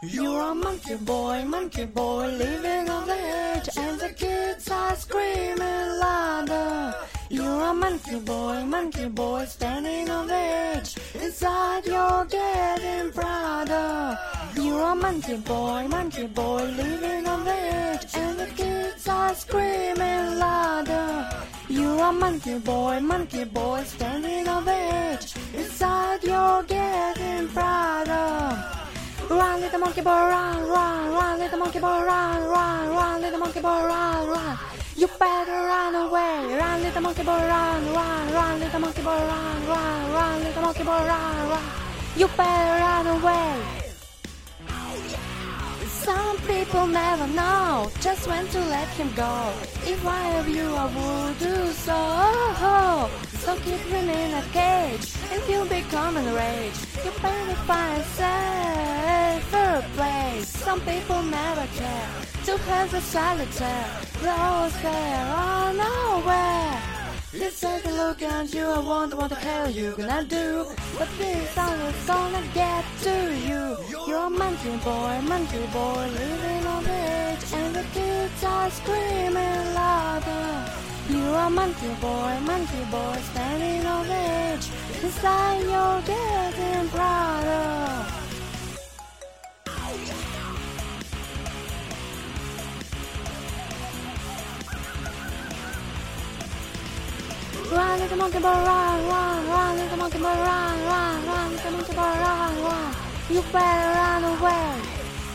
You're a monkey boy, living on the edge, and the kids are screaming louder. You're a monkey boy, standing on the edge. Inside you're getting prouder. You're a monkey boy, living on the edge, and the kids are screaming louder. You're a monkey boy, standing on the edge. Inside you're getting prouder. Run, little monkey boy, run, run, run, little monkey boy, run, run, run, little monkey boy, run, run. You better run away. Run, little monkey boy, run, run, run, little monkey boy, run, run, run, little monkey boy, run, run. You better run away. Some people never know just when to let him go. If I were you, I would do so. So keep him in a cage, and he'll become enraged. You better find a safer place. Some people never care. Two hands are solitaire. Those there are nowhere. This second look at you, I wonder what the hell you gonna do. But this song is gonna get to you. You're a monkey boy, living on the edge, and the kids are screaming louder. You're a monkey boy, standing on the edge. Inside you're getting prouder. Run, little monkey boy, run, run, run, little monkey boy, run, run, run, little monkey boy, run, run. You better run away.